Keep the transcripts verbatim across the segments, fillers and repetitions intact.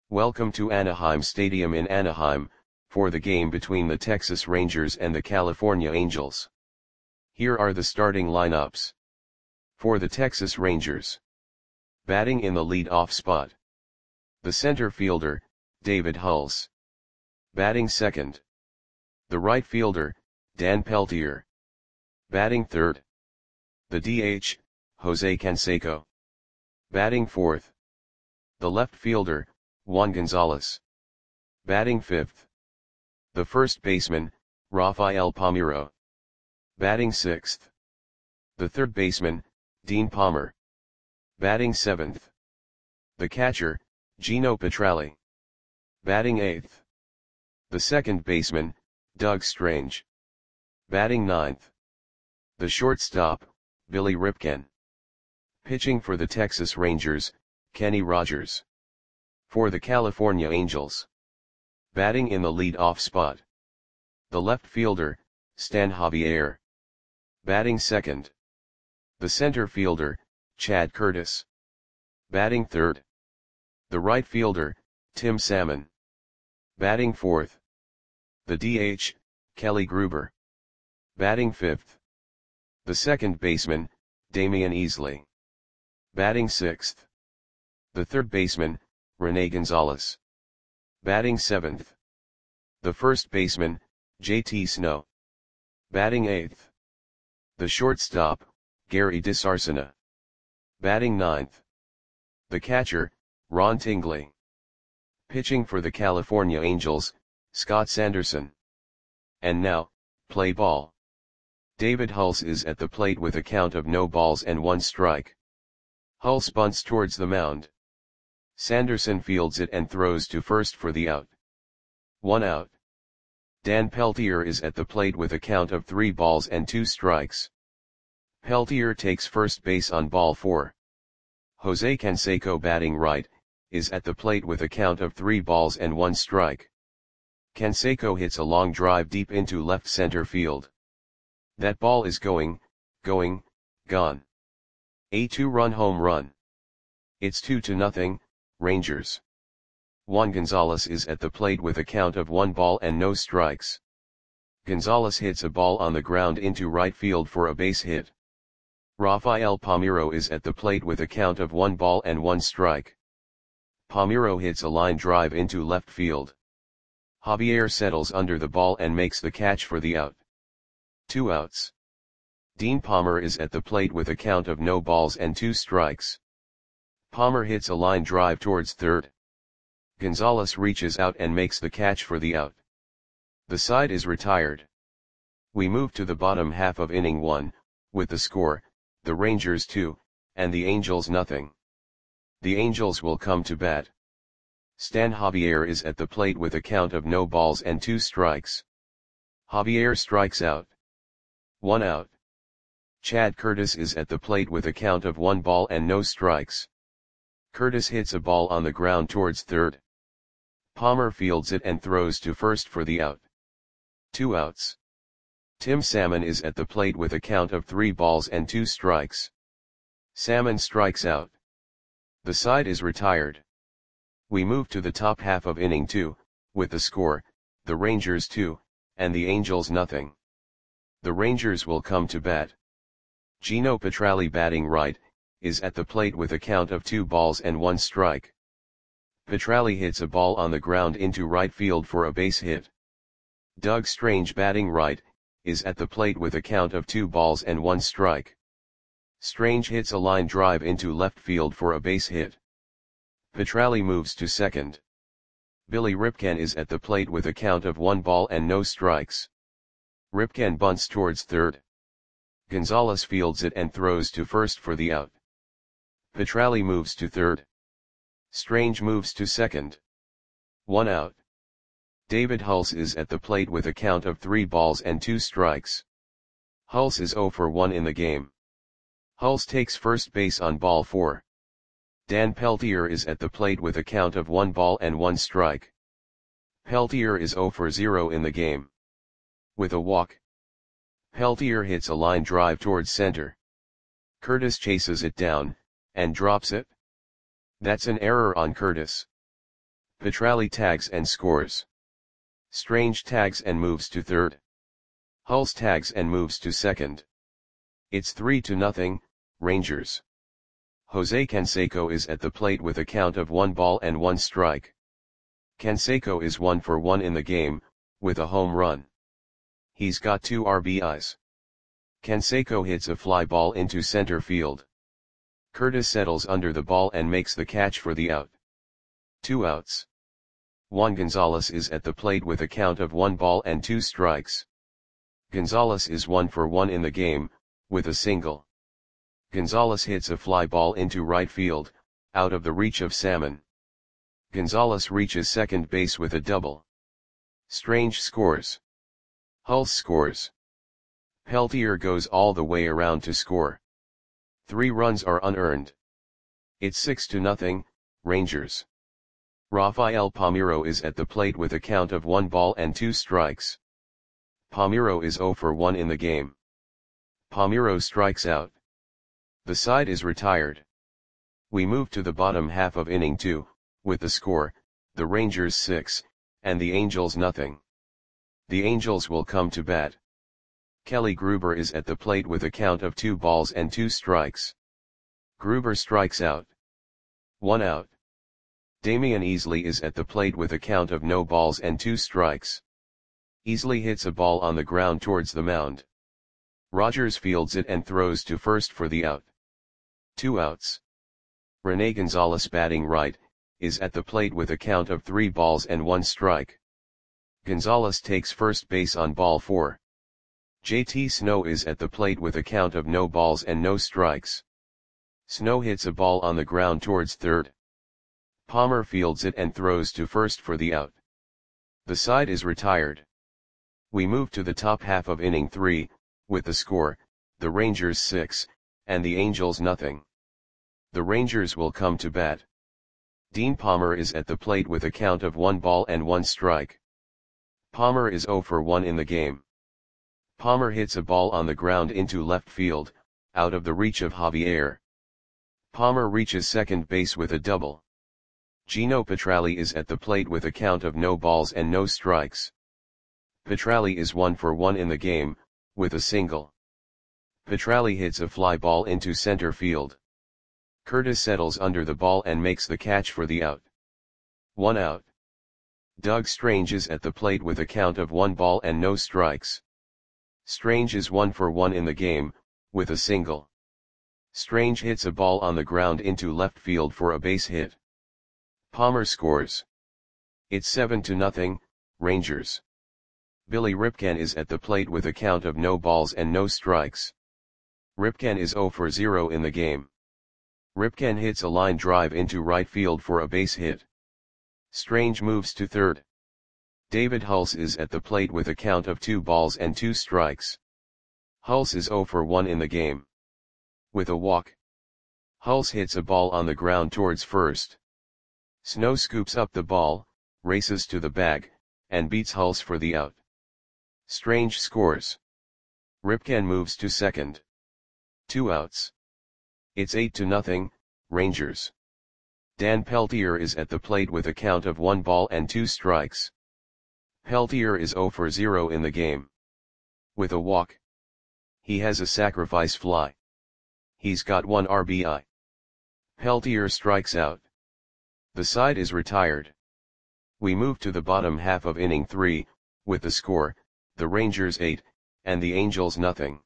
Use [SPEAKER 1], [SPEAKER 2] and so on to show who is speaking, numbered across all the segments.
[SPEAKER 1] Welcome to Anaheim Stadium in Anaheim, for the game between the Texas Rangers and the California Angels. Here are the starting lineups. For the Texas Rangers. Batting in the lead-off spot. The center fielder, David Hulse. Batting second. The right fielder, Dan Peltier. Batting third. The D H, Jose Canseco. Batting fourth. The left fielder, Juan Gonzalez. Batting fifth. The first baseman, Rafael Palmeiro. Batting sixth. The third baseman, Dean Palmer. Batting seventh. The catcher, Gino Petralli. Batting eighth. The second baseman, Doug Strange. Batting ninth. The shortstop, Billy Ripken. Pitching for the Texas Rangers, Kenny Rogers. For the California Angels. Batting in the lead-off spot. The left fielder, Stan Javier. Batting second. The center fielder, Chad Curtis. Batting third. The right fielder, Tim Salmon. Batting fourth. The D H, Kelly Gruber. Batting fifth. The second baseman, Damian Easley. Batting sixth. The third baseman, Rene Gonzalez. Batting seventh. The first baseman, J T Snow. Batting eighth. The shortstop, Gary DeSarcina. Batting ninth. The catcher, Ron Tingley. Pitching for the California Angels, Scott Sanderson. And now, play ball. David Hulse is at the plate with a count of no balls and one strike. Hulse bunts towards the mound. Sanderson fields it and throws to first for the out. One out. Dan Peltier is at the plate with a count of three balls and two strikes. Peltier takes first base on ball four. Jose Canseco, batting right, is at the plate with a count of three balls and one strike. Canseco hits a long drive deep into left center field. That ball is going, going, gone. A two-run home run. It's two to nothing, Rangers. Juan Gonzalez is at the plate with a count of one ball and no strikes. Gonzalez hits a ball on the ground into right field for a base hit. Rafael Palmeiro is at the plate with a count of one ball and one strike. Palmeiro hits a line drive into left field. Javier settles under the ball and makes the catch for the out. Two outs. Dean Palmer is at the plate with a count of no balls and two strikes. Palmer hits a line drive towards third. Gonzalez reaches out and makes the catch for the out. The side is retired. We move to the bottom half of inning one, with the score, the Rangers two, and the Angels nothing. The Angels will come to bat. Stan Javier is at the plate with a count of no balls and two strikes. Javier strikes out. One out. Chad Curtis is at the plate with a count of one ball and no strikes. Curtis hits a ball on the ground towards third. Palmer fields it and throws to first for the out. Two outs. Tim Salmon is at the plate with a count of three balls and two strikes. Salmon strikes out. The side is retired. We move to the top half of inning two, with the score, the Rangers two, and the Angels nothing. The Rangers will come to bat. Gino Petralli, batting right, is at the plate with a count of two balls and one strike. Petralli hits a ball on the ground into right field for a base hit. Doug Strange, batting right, is at the plate with a count of two balls and one strike. Strange hits a line drive into left field for a base hit. Petralli moves to second. Billy Ripken is at the plate with a count of one ball and no strikes. Ripken bunts towards third. Gonzalez fields it and throws to first for the out. Petralli moves to third. Strange moves to second. One out. David Hulse is at the plate with a count of three balls and two strikes. Hulse is zero for one in the game. Hulse takes first base on ball four. Dan Peltier is at the plate with a count of one ball and one strike. Peltier is zero for zero in the game. With a walk. Peltier hits a line drive towards center. Curtis chases it down, and drops it. That's an error on Curtis. Petrali tags and scores. Strange tags and moves to third. Hulse tags and moves to second. It's three to nothing, Rangers. Jose Canseco is at the plate with a count of one ball and one strike. Canseco is one for one in the game, with a home run. He's got two R B Is. Canseco hits a fly ball into center field. Curtis settles under the ball and makes the catch for the out. Two outs. Juan Gonzalez is at the plate with a count of one ball and two strikes. Gonzalez is one for one in the game, with a single. Gonzalez hits a fly ball into right field, out of the reach of Salmon. Gonzalez reaches second base with a double. Strange scores. Hulse scores. Peltier goes all the way around to score. Three runs are unearned. It's six to nothing, Rangers. Rafael Palmeiro is at the plate with a count of one ball and two strikes. Palmeiro is zero for one in the game. Palmeiro strikes out. The side is retired. We move to the bottom half of inning two, with the score, the Rangers six, and the Angels nothing. The Angels will come to bat. Kelly Gruber is at the plate with a count of two balls and two strikes. Gruber strikes out. One out. Damian Easley is at the plate with a count of no balls and two strikes. Easley hits a ball on the ground towards the mound. Rogers fields it and throws to first for the out. Two outs. Rene Gonzalez, batting right, is at the plate with a count of three balls and one strike. Gonzalez takes first base on ball four. J T Snow is at the plate with a count of no balls and no strikes. Snow hits a ball on the ground towards third. Palmer fields it and throws to first for the out. The side is retired. We move to the top half of inning three, with the score, the Rangers six, and the Angels nothing. The Rangers will come to bat. Dean Palmer is at the plate with a count of one ball and one strike. Palmer is zero for one in the game. Palmer hits a ball on the ground into left field, out of the reach of Javier. Palmer reaches second base with a double. Gino Petrali is at the plate with a count of no balls and no strikes. Petrali is one for one in the game, with a single. Petrali hits a fly ball into center field. Curtis settles under the ball and makes the catch for the out. One out. Doug Strange is at the plate with a count of one ball and no strikes. Strange is one for one in the game, with a single. Strange hits a ball on the ground into left field for a base hit. Palmer scores. It's seven to nothing, Rangers. Billy Ripken is at the plate with a count of no balls and no strikes. Ripken is zero for zero in the game. Ripken hits a line drive into right field for a base hit. Strange moves to third. David Hulse is at the plate with a count of two balls and two strikes. Hulse is zero for one in the game. With a walk. Hulse hits a ball on the ground towards first. Snow scoops up the ball, races to the bag, and beats Hulse for the out. Strange scores. Ripken moves to second. Two outs. It's eight to nothing, Rangers. Dan Peltier is at the plate with a count of one ball and two strikes. Peltier is zero for zero in the game. With a walk. He has a sacrifice fly. He's got one R B I. Peltier strikes out. The side is retired. We move to the bottom half of inning three, with the score, the Rangers eight, and the Angels nothing.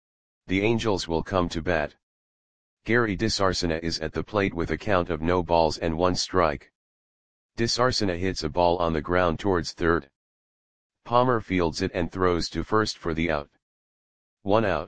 [SPEAKER 1] The Angels will come to bat. Gary DeSarcina is at the plate with a count of no balls and one strike. DeSarcina hits a ball on the ground towards third. Palmer fields it and throws to first for the out. One out.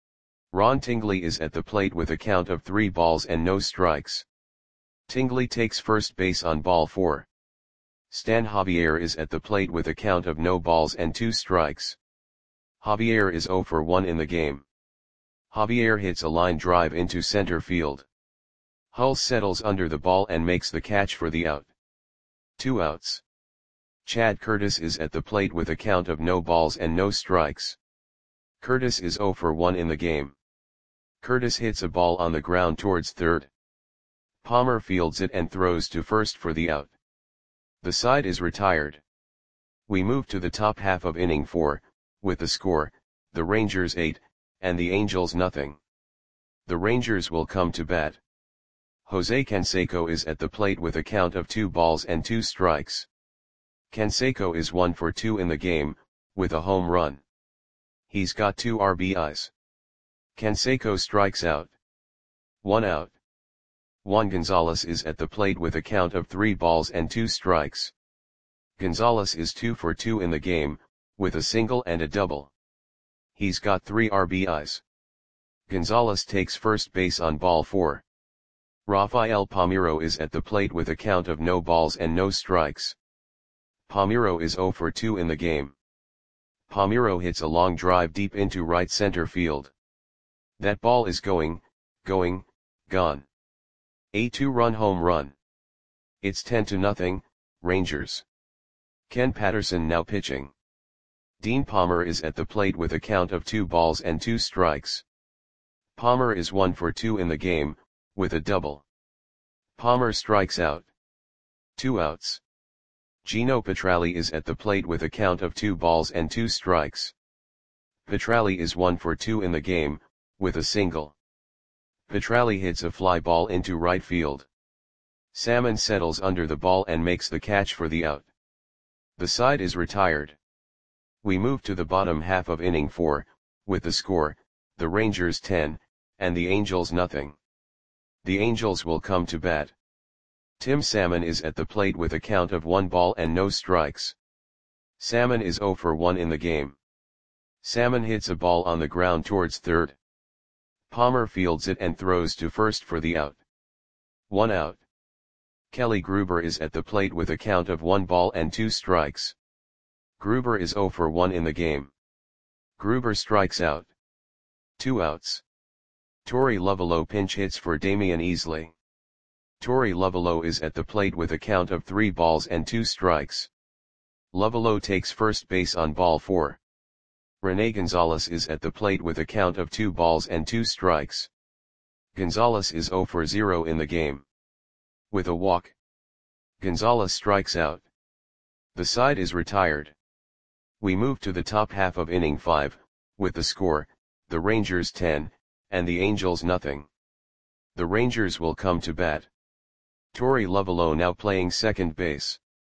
[SPEAKER 1] Ron Tingley is at the plate with a count of three balls and no strikes. Tingley takes first base on ball four. Stan Javier is at the plate with a count of no balls and two strikes. Javier is zero for one in the game. Javier hits a line drive into center field. Hulse settles under the ball and makes the catch for the out. Two outs. Chad Curtis is at the plate with a count of no balls and no strikes. Curtis is zero for one in the game. Curtis hits a ball on the ground towards third. Palmer fields it and throws to first for the out. The side is retired. We move to the top half of inning four, with the score, the Rangers eight, and the Angels nothing. The Rangers will come to bat. Jose Canseco is at the plate with a count of two balls and two strikes. Canseco is one for two in the game, with a home run. He's got two R B Is. Canseco strikes out. One out. Juan Gonzalez is at the plate with a count of three balls and two strikes. Gonzalez is two for two in the game, with a single and a double. He's got three R B Is. Gonzalez takes first base on ball four. Rafael Palmeiro is at the plate with a count of no balls and no strikes. Palmeiro is zero for two in the game. Palmeiro hits a long drive deep into right center field. That ball is going, going, gone. A two-run home run. It's ten to nothing, Rangers. Ken Patterson now pitching. Dean Palmer is at the plate with a count of two balls and two strikes. Palmer is one for two in the game, with a double. Palmer strikes out. Two outs. Gino Petralli is at the plate with a count of two balls and two strikes. Petralli is one for two in the game, with a single. Petralli hits a fly ball into right field. Salmon settles under the ball and makes the catch for the out. The side is retired. We move to the bottom half of inning four, with the score, the Rangers ten, and the Angels nothing. The Angels will come to bat. Tim Salmon is at the plate with a count of one ball and no strikes. Salmon is zero for one in the game. Salmon hits a ball on the ground towards third. Palmer fields it and throws to first for the out. One out. Kelly Gruber is at the plate with a count of one ball and two strikes. Gruber is zero for one in the game. Gruber strikes out. Two outs. Torey Lovullo pinch hits for Damian Easley. Torey Lovullo is at the plate with a count of three balls and two strikes. Lovullo takes first base on ball four. Rene Gonzalez is at the plate with a count of two balls and two strikes. Gonzalez is zero for zero in the game. With a walk. Gonzalez strikes out. The side is retired. We move to the top half of inning five, with the score, the Rangers ten, and the Angels nothing. The Rangers will come to bat. Torey Lovullo now playing second base.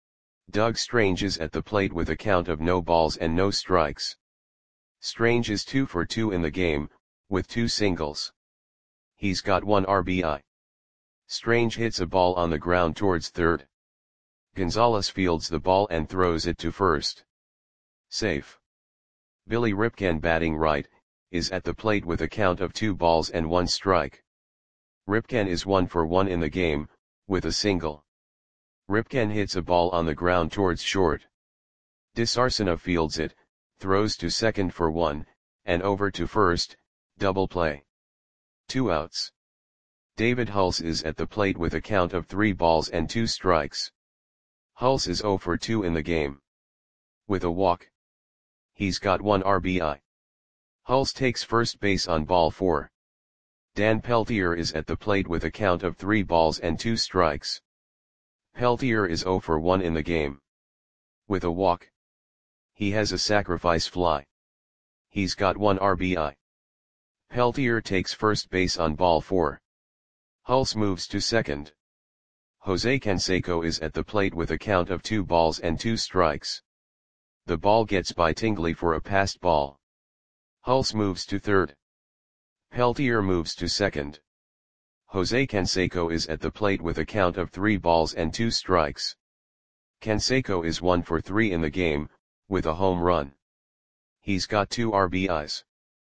[SPEAKER 1] Doug Strange is at the plate with a count of no balls and no strikes. Strange is two for two in the game, with two singles. He's got one R B I. Strange hits a ball on the ground towards third. Gonzalez fields the ball and throws it to first. Safe. Billy Ripken batting right, is at the plate with a count of two balls and one strike. Ripken is one for one in the game, with a single. Ripken hits a ball on the ground towards short. DeSarcina fields it, throws to second for one, and over to first, double play. Two outs. David Hulse is at the plate with a count of three balls and two strikes. Hulse is zero for two in the game. With a walk. He's got one R B I. Hulse takes first base on ball four. Dan Peltier is at the plate with a count of three balls and two strikes. Peltier is zero for one in the game. With a walk. He has a sacrifice fly. He's got one R B I. Peltier takes first base on ball four. Hulse moves to second. Jose Canseco is at the plate with a count of two balls and two strikes. The ball gets by Tingley for a passed ball. Hulse moves to third. Peltier moves to second. Jose Canseco is at the plate with a count of three balls and two strikes. Canseco is one for three in the game, with a home run. He's got two R B Is.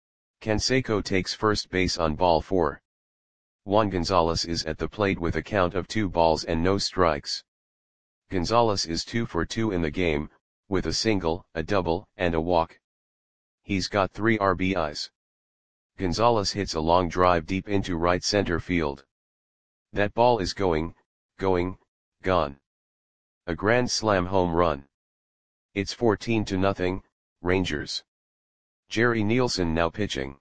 [SPEAKER 1] Canseco takes first base on ball four. Juan Gonzalez is at the plate with a count of two balls and no strikes. Gonzalez is two for two in the game, with a single, a double, and a walk. He's got three R B Is. Gonzalez hits a long drive deep into right center field. That ball is going, going, gone. A grand slam home run. It's fourteen to nothing, Rangers. Jerry Nielsen now pitching.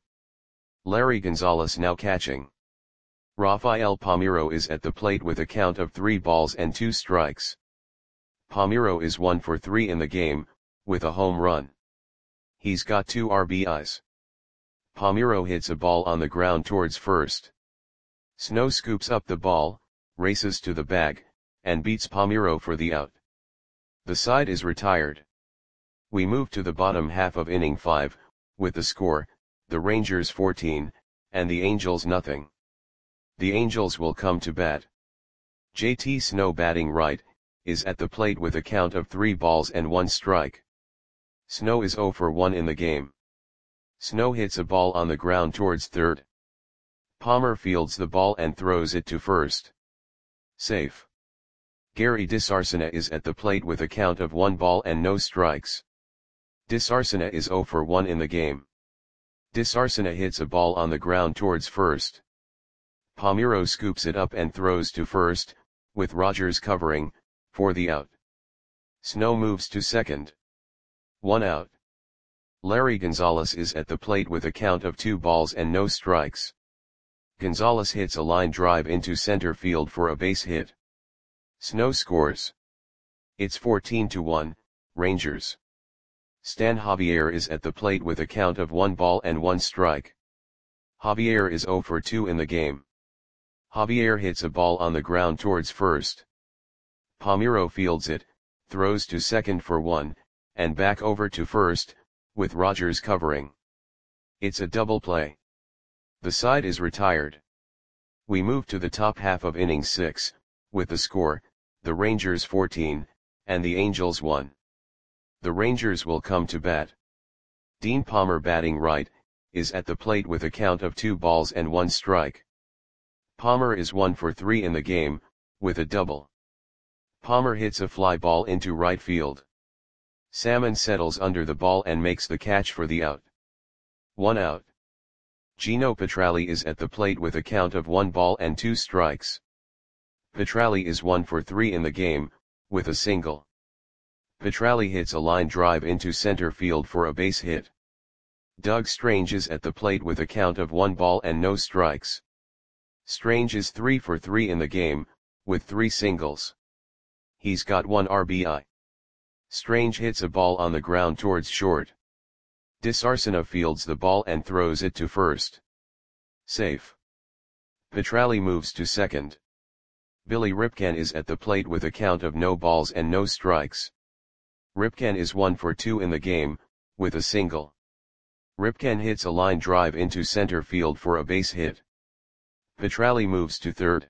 [SPEAKER 1] Larry Gonzalez now catching. Rafael Palmeiro is at the plate with a count of three balls and two strikes. Palmeiro is one for three in the game, with a home run. He's got two R B Is. Palmeiro hits a ball on the ground towards first. Snow scoops up the ball, races to the bag, and beats Palmeiro for the out. The side is retired. We move to the bottom half of inning five, with the score, the Rangers fourteen, and the Angels nothing. The Angels will come to bat. J T Snow, batting right, is at the plate with a count of three balls and one strike. Snow is zero for one in the game. Snow hits a ball on the ground towards third. Palmer fields the ball and throws it to first. Safe. Gary DeSarcina is at the plate with a count of one ball and no strikes. DeSarcina is zero for one in the game. DeSarcina hits a ball on the ground towards first. Palmeiro scoops it up and throws to first, with Rogers covering, for the out. Snow moves to second. One out. Larry Gonzalez is at the plate with a count of two balls and no strikes. Gonzalez hits a line drive into center field for a base hit. Snow scores. It's fourteen to one, Rangers. Stan Javier is at the plate with a count of one ball and one strike. Javier is zero for two in the game. Javier hits a ball on the ground towards first. Palmeiro fields it, throws to second for one, and back over to first, with Rogers covering. It's a double play. The side is retired. We move to the top half of inning six, with the score, the Rangers fourteen, and the Angels one. The Rangers will come to bat. Dean Palmer, batting right, is at the plate with a count of two balls and one strike. Palmer is one for three in the game, with a double. Palmer hits a fly ball into right field. Salmon settles under the ball and makes the catch for the out. One out. Gino Petralli is at the plate with a count of one ball and two strikes. Petralli is one for three in the game, with a single. Petralli hits a line drive into center field for a base hit. Doug Strange is at the plate with a count of one ball and no strikes. Strange is three for three in the game, with three singles. He's got one R B I. Strange hits a ball on the ground towards short. DeSarcina fields the ball and throws it to first. Safe. Petralli moves to second. Billy Ripken is at the plate with a count of no balls and no strikes. Ripken is one for two in the game, with a single. Ripken hits a line drive into center field for a base hit. Petralli moves to third.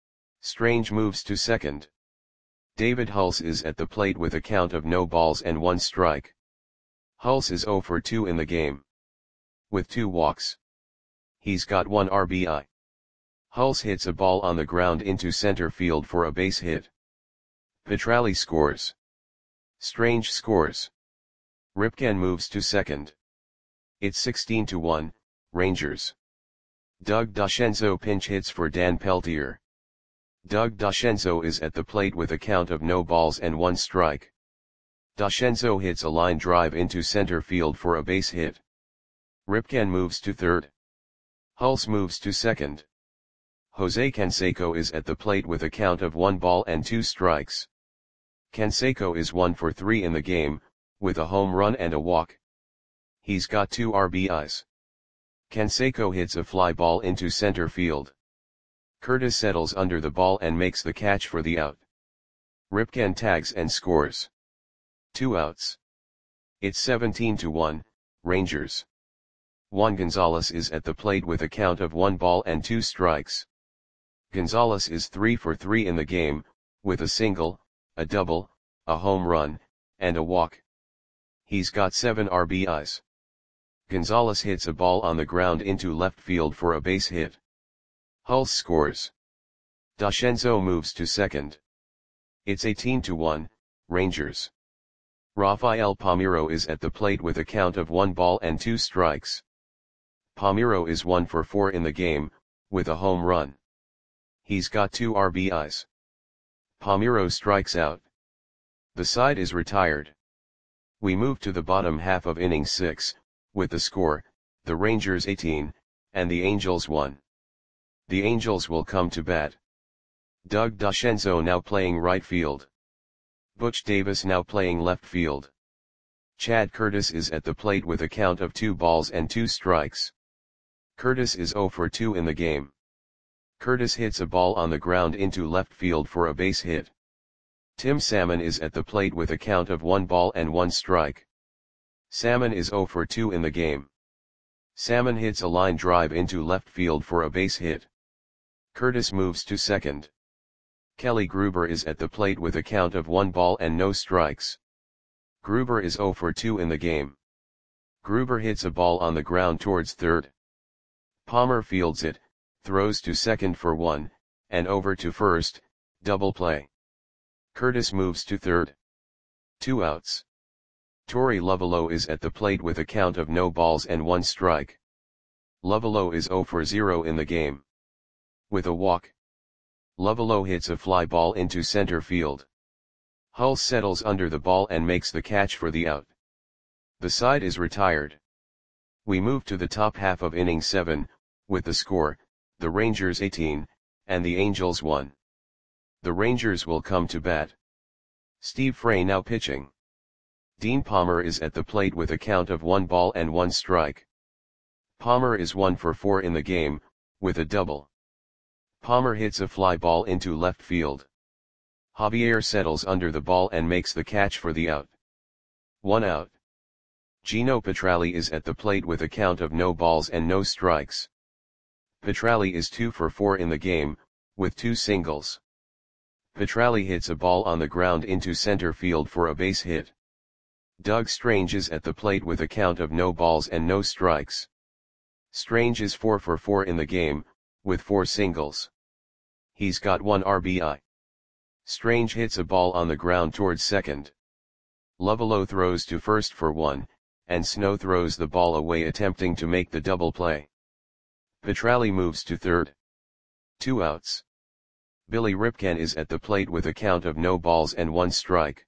[SPEAKER 1] Strange moves to second. David Hulse is at the plate with a count of no balls and one strike. Hulse is zero for two in the game, with two walks. He's got one R B I. Hulse hits a ball on the ground into center field for a base hit. Petralli scores. Strange scores. Ripken moves to second. It's sixteen to one, Rangers. Doug DeScenzo pinch hits for Dan Peltier. Doug DeScenzo is at the plate with a count of no balls and one strike. DeScenzo hits a line drive into center field for a base hit. Ripken moves to third. Hulse moves to second. Jose Canseco is at the plate with a count of one ball and two strikes. Canseco is one for three in the game, with a home run and a walk. He's got two R B Is. Canseco hits a fly ball into center field. Curtis settles under the ball and makes the catch for the out. Ripken tags and scores. Two outs. It's seventeen to one, Rangers. Juan Gonzalez is at the plate with a count of one ball and two strikes. Gonzalez is three for three in the game, with a single, a double, a home run, and a walk. He's got seven R B Is. Gonzalez hits a ball on the ground into left field for a base hit. Hulse scores. DeScenzo moves to second. It's eighteen to one, Rangers. Rafael Palmeiro is at the plate with a count of one ball and two strikes. Palmeiro is one for four in the game, with a home run. He's got two R B Is. Palmeiro strikes out. The side is retired. We move to the bottom half of inning six, with the score, the Rangers eighteen, and the Angels one. The Angels will come to bat. Doug DeScenzo now playing right field. Butch Davis now playing left field. Chad Curtis is at the plate with a count of two balls and two strikes. Curtis is zero for two in the game. Curtis hits a ball on the ground into left field for a base hit. Tim Salmon is at the plate with a count of one ball and one strike. Salmon is zero for two in the game. Salmon hits a line drive into left field for a base hit. Curtis moves to second. Kelly Gruber is at the plate with a count of one ball and no strikes. Gruber is zero for two in the game. Gruber hits a ball on the ground towards third. Palmer fields it, throws to second for one, and over to first, double play. Curtis moves to third. Two outs. Torey Lovullo is at the plate with a count of no balls and one strike. Lovullo is zero for zero in the game. With a walk, Lovullo hits a fly ball into center field. Hulse settles under the ball and makes the catch for the out. The side is retired. We move to the top half of inning seven, with the score, the Rangers eighteen, and the Angels one. The Rangers will come to bat. Steve Frey now pitching. Dean Palmer is at the plate with a count of one ball and one strike. Palmer is one for four in the game, with a double. Palmer hits a fly ball into left field. Javier settles under the ball and makes the catch for the out. One out. Gino Petralli is at the plate with a count of no balls and no strikes. Petralli is two for four in the game, with two singles. Petralli hits a ball on the ground into center field for a base hit. Doug Strange is at the plate with a count of no balls and no strikes. Strange is four for four in the game, with four singles. He's got one R B I. Strange hits a ball on the ground towards second. Lovullo throws to first for one, and Snow throws the ball away attempting to make the double play. Petralli moves to third. Two outs. Billy Ripken is at the plate with a count of no balls and one strike.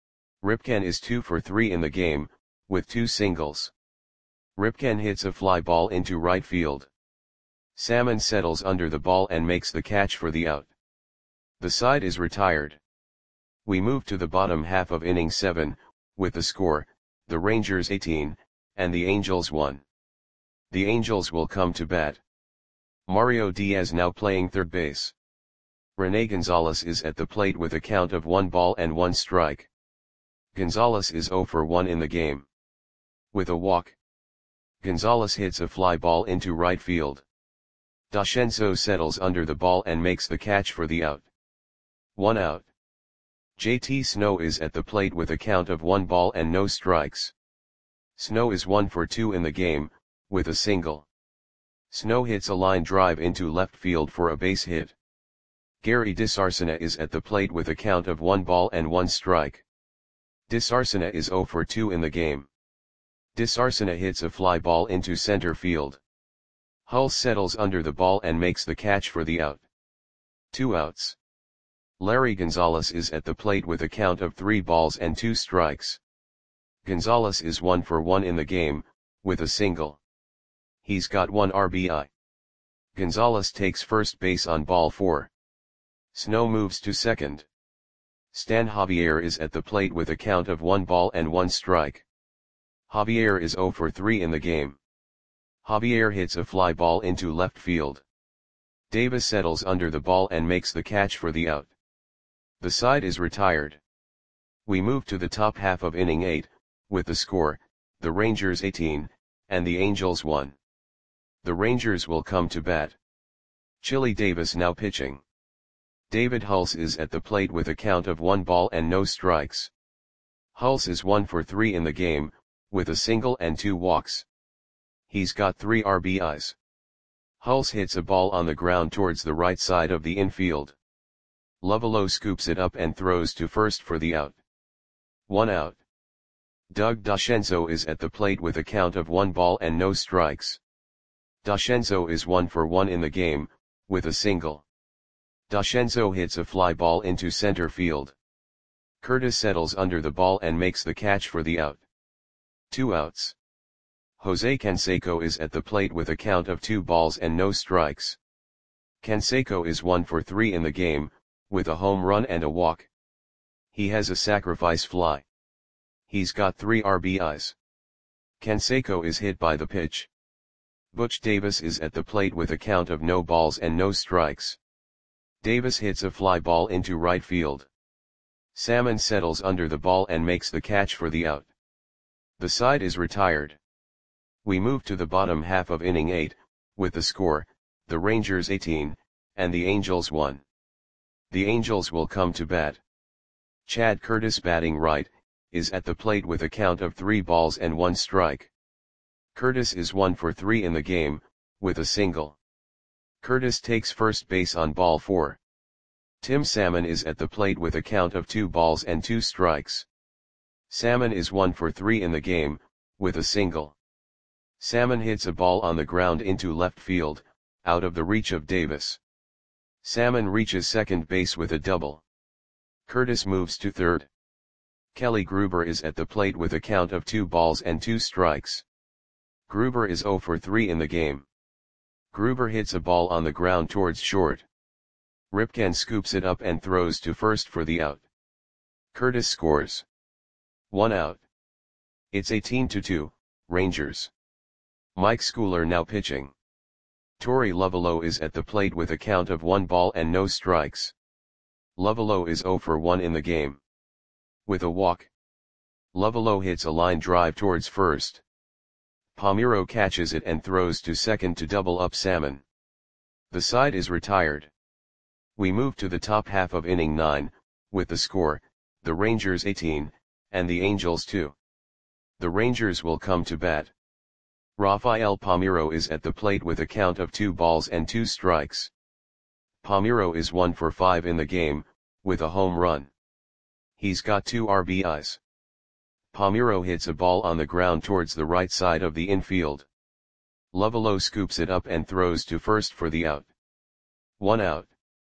[SPEAKER 1] Ripken is two for three in the game, with two singles. Ripken hits a fly ball into right field. Salmon settles under the ball and makes the catch for the out. The side is retired. We move to the bottom half of inning seven, with the score, the Rangers eighteen, and the Angels one. The Angels will come to bat. Mario Diaz now playing third base. Rene Gonzalez is at the plate with a count of one ball and one strike. Gonzalez is zero for one in the game. With a walk, Gonzalez hits a fly ball into right field. Dashenzo settles under the ball and makes the catch for the out. One out. J T Snow is at the plate with a count of one ball and no strikes. Snow is one for two in the game, with a single. Snow hits a line drive into left field for a base hit. Gary DeSarcina is at the plate with a count of one ball and one strike. DeSarcina is zero for two in the game. DeSarcina hits a fly ball into center field. Hulse settles under the ball and makes the catch for the out. Two outs. Larry Gonzalez is at the plate with a count of three balls and two strikes. Gonzalez is one for one in the game, with a single. He's got one R B I. Gonzalez takes first base on ball four. Snow moves to second. Stan Javier is at the plate with a count of one ball and one strike. Javier is zero for three in the game. Javier hits a fly ball into left field. Davis settles under the ball and makes the catch for the out. The side is retired. We move to the top half of inning eight, with the score, the Rangers eighteen, and the Angels one. The Rangers will come to bat. Chili Davis now pitching. David Hulse is at the plate with a count of one ball and no strikes. Hulse is one for three in the game, with a single and two walks. He's got three R B Is. Hulse hits a ball on the ground towards the right side of the infield. Lovullo scoops it up and throws to first for the out. One out. Doug Dashenzo is at the plate with a count of one ball and no strikes. Dashenzo is one for one in the game, with a single. Dashenzo hits a fly ball into center field. Curtis settles under the ball and makes the catch for the out. Two outs. Jose Canseco is at the plate with a count of two balls and no strikes. Canseco is one for three in the game, with a home run and a walk. He has a sacrifice fly. He's got three R B Is. Canseco is hit by the pitch. Butch Davis is at the plate with a count of no balls and no strikes. Davis hits a fly ball into right field. Salmon settles under the ball and makes the catch for the out. The side is retired. We move to the bottom half of inning eight, with the score, the Rangers eighteen, and the Angels one. The Angels will come to bat. Chad Curtis, batting right, is at the plate with a count of three balls and one strike. Curtis is one for three in the game, with a single. Curtis takes first base on ball four. Tim Salmon is at the plate with a count of two balls and two strikes. Salmon is one for three in the game, with a single. Salmon hits a ball on the ground into left field, out of the reach of Davis. Salmon reaches second base with a double. Curtis moves to third. Kelly Gruber is at the plate with a count of two balls and two strikes. Gruber is zero for three in the game. Gruber hits a ball on the ground towards short. Ripken scoops it up and throws to first for the out. Curtis scores. One out. It's eighteen to two, Rangers. Mike Schooler now pitching. Torey Lovullo is at the plate with a count of one ball and no strikes. Lovullo is zero for one in the game. With a walk. Lovullo hits a line drive towards first. Palmeiro catches it and throws to second to double up Salmon. The side is retired. We move to the top half of inning nine, with the score, the Rangers eighteen, and the Angels two. The Rangers will come to bat. Rafael Palmeiro is at the plate with a count of two balls and two strikes. Palmeiro is one for five in the game, with a home run. He's got two R B Is. Palmeiro hits a ball on the ground towards the right side of the infield. Lovullo scoops it up and throws to first for the out. One out.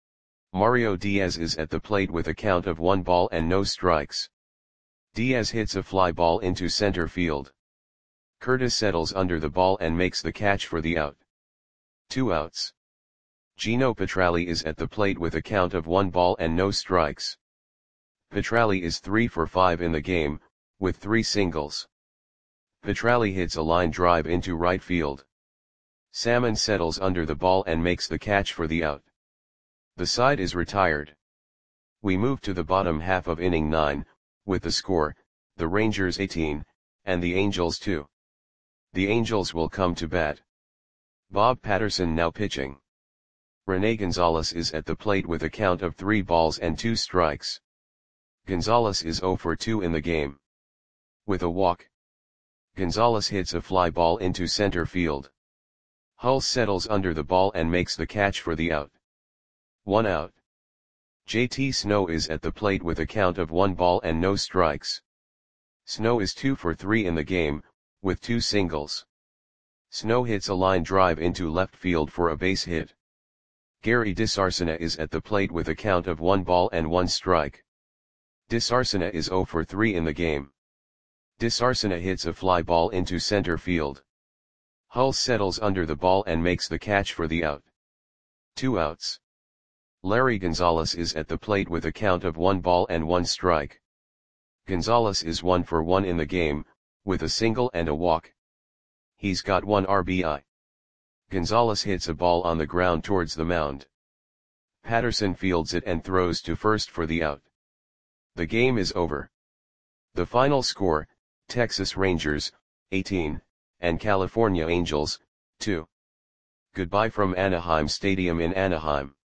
[SPEAKER 1] Mario Diaz is at the plate with a count of one ball and no strikes. Diaz hits a fly ball into center field. Curtis settles under the ball and makes the catch for the out. Two outs. Gino Petralli is at the plate with a count of one ball and no strikes. Petralli is three for five in the game, with three singles. Petralli hits a line drive into right field. Salmon settles under the ball and makes the catch for the out. The side is retired. We move to the bottom half of inning nine, with the score, the Rangers eighteen, and the Angels two. The Angels will come to bat. Bob Patterson now pitching. Rene Gonzalez is at the plate with a count of three balls and two strikes. Gonzalez is zero for two in the game. With a walk. Gonzalez hits a fly ball into center field. Hull settles under the ball and makes the catch for the out. One out. J T Snow is at the plate with a count of one ball and no strikes. Snow is two for three in the game, with two singles. Snow hits a line drive into left field for a base hit. Gary DeSarcina is at the plate with a count of one ball and one strike. DeSarcina is zero for three in the game. DeSarcina hits a fly ball into center field. Hull settles under the ball and makes the catch for the out. Two outs. Larry Gonzalez is at the plate with a count of one ball and one strike. Gonzalez is one for one in the game, with a single and a walk. He's got one R B I. Gonzalez hits a ball on the ground towards the mound. Patterson fields it and throws to first for the out. The game is over. The final score, Texas Rangers, eighteen, and California Angels, two. Goodbye from Anaheim Stadium in Anaheim.